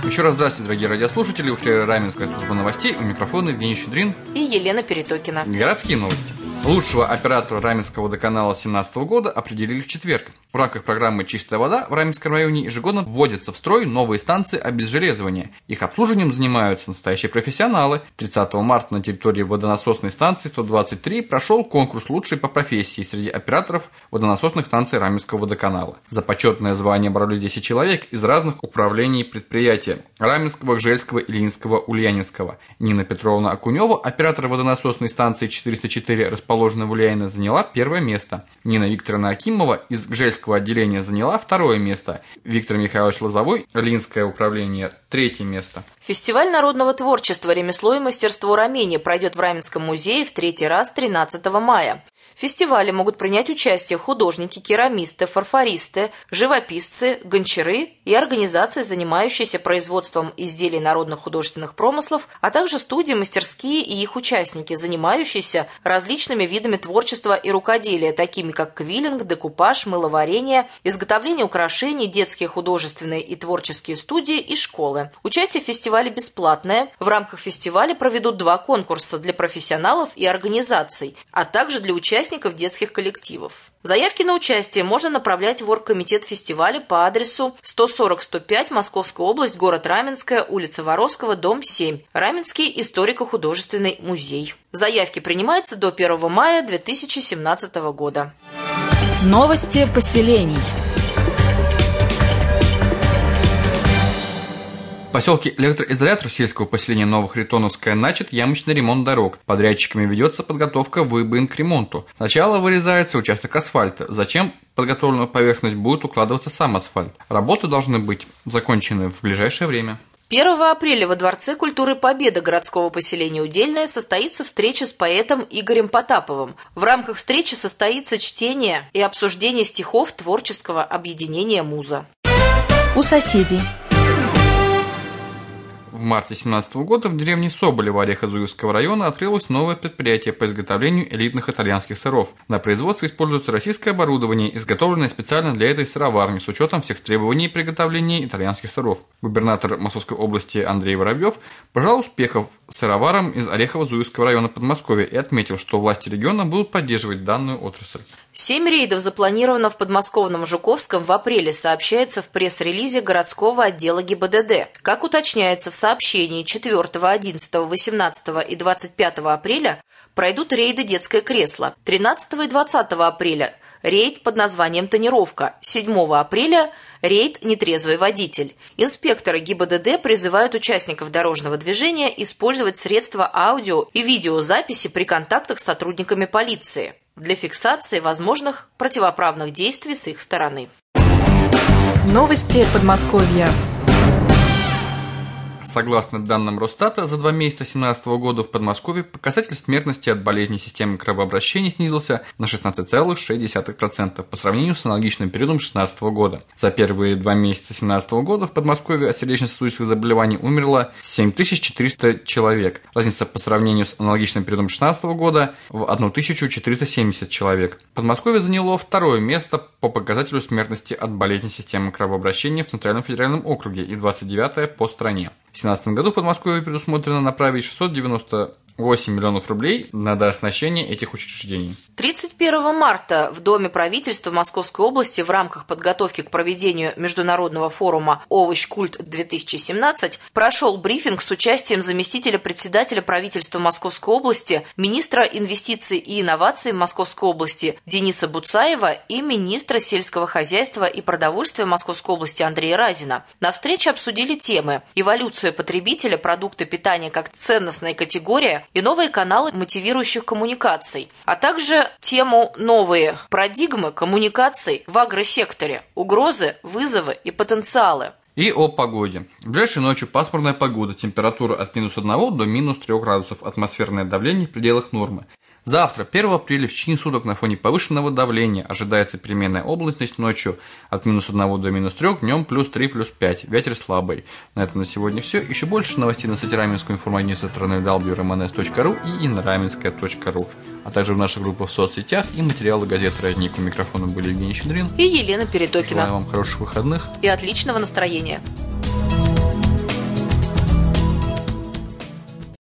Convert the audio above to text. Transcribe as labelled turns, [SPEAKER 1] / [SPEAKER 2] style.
[SPEAKER 1] Еще раз здравствуйте, дорогие радиослушатели. В эфире Раменская служба новостей. У микрофона Евгений Щедрин
[SPEAKER 2] и Елена Перетокина.
[SPEAKER 1] Городские новости. Лучшего оператора Раменского водоканала 2017 года определили в четверг. В рамках программы «Чистая вода» в Раменском районе ежегодно вводятся в строй новые станции обезжелезывания. Их обслуживанием занимаются настоящие профессионалы. 30 марта на территории водонасосной станции 123 прошел конкурс «Лучший по профессии» среди операторов водонасосных станций Раменского водоканала. За почетное звание боролись 10 человек из разных управлений предприятия – Раменского, Гжельского, Ильинского, Ульянинского. Нина Петровна Окунева, оператор водонасосной станции 404, расположенной в Ульянино, заняла первое место. Нина Викторовна Акимова из Гжельского отделения заняла второе место. Виктор Михайлович Лозовой, Ильинское управление, третье место.
[SPEAKER 2] Фестиваль народного творчества «Ремесло и мастерство Рамени» пройдет в Раменском музее в третий раз 13 мая. В фестивале могут принять участие художники, керамисты, фарфористы, живописцы, гончары и организации, занимающиеся производством изделий народных художественных промыслов, а также студии, мастерские и их участники, занимающиеся различными видами творчества и рукоделия, такими как квиллинг, декупаж, мыловарение, изготовление украшений, детские художественные и творческие студии и школы. Участие в фестивале бесплатное. В рамках фестиваля проведут 2 конкурса для профессионалов и организаций, а также для участников детских коллективов. Заявки на участие можно направлять в оргкомитет фестиваля по адресу 140-105, Московская область, город Раменское, улица Воровского, дом 7, Раменский историко-художественный музей. Заявки принимаются до 1 мая 2017 года.
[SPEAKER 3] Новости поселений.
[SPEAKER 1] В поселке Электроизолятор сельского поселения Новохритоновская начат ямочный ремонт дорог. Подрядчиками ведется подготовка выбоин к ремонту. Сначала вырезается участок асфальта, затем подготовленную поверхность будет укладываться сам асфальт. Работы должны быть закончены в ближайшее время.
[SPEAKER 2] 1 апреля во Дворце культуры Победы городского поселения Удельное состоится встреча с поэтом Игорем Потаповым. В рамках встречи состоится чтение и обсуждение стихов творческого объединения «Муза».
[SPEAKER 3] У соседей.
[SPEAKER 1] В марте 2017 года в деревне Соболево Орехово-Зуевского района открылось новое предприятие по изготовлению элитных итальянских сыров. На производстве используется российское оборудование, изготовленное специально для этой сыроварни с учетом всех требований приготовления итальянских сыров. Губернатор Московской области Андрей Воробьев пожелал успехов сыроварам из Орехово-Зуевского района Подмосковья и отметил, что власти региона будут поддерживать данную отрасль.
[SPEAKER 2] 7 рейдов запланировано в подмосковном Жуковском в апреле, сообщается в пресс-релизе городского отдела ГИБДД. Как уточняется в сообщении, 4, 11, 18 и 25 апреля пройдут рейды «Детское кресло», 13 и 20 апреля рейд под названием «Тонировка», 7 апреля рейд «Нетрезвый водитель». Инспекторы ГИБДД призывают участников дорожного движения использовать средства аудио и видеозаписи при контактах с сотрудниками полиции для фиксации возможных противоправных действий с их стороны.
[SPEAKER 3] Новости Подмосковья.
[SPEAKER 1] Согласно данным Росстата, за 2 месяца 2017 года в Подмосковье показатель смертности от болезней системы кровообращения снизился на 16,6% по сравнению с аналогичным периодом 2016 года. За первые 2 месяца 2017 года в Подмосковье от сердечно-сосудистых заболеваний умерло 7400 человек. Разница по сравнению с аналогичным периодом 2016 года в 1470 человек. Подмосковье заняло 2-е место по показателю смертности от болезней системы кровообращения в Центральном федеральном округе и 29-е по стране. В 2017 году в Подмосковье предусмотрено направить 698 миллионов рублей на дооснащение этих учреждений.
[SPEAKER 2] 31 марта в Доме правительства Московской области в рамках подготовки к проведению международного форума «Овощ-Культ-2017» прошел брифинг с участием заместителя председателя правительства Московской области, министра инвестиций и инноваций Московской области Дениса Буцаева и министра сельского хозяйства и продовольствия Московской области Андрея Разина. На встрече обсудили темы: эволюция потребителя, продукты питания как ценностная категория и новые каналы мотивирующих коммуникаций, а также тему «Новые парадигмы коммуникаций в агросекторе. Угрозы, вызовы и потенциалы».
[SPEAKER 1] И о погоде. В ближайшей ночью пасмурная погода, температура от -1 до -3 градусов, атмосферное давление в пределах нормы. Завтра, 1 апреля, в течение суток на фоне повышенного давления ожидается переменная облачность, ночью от -1 до -3, днем +3, +5, ветер слабый. На этом на сегодня все. Еще больше новостей на сайте Раменского информативной стороны www.rmns.ru и inraменская.ру, а также в наших группах в соцсетях и материалы газеты «Родник». У микрофона были Евгений Щедрин
[SPEAKER 2] и Елена Перетокина.
[SPEAKER 1] Желаю вам хороших выходных
[SPEAKER 2] и отличного настроения.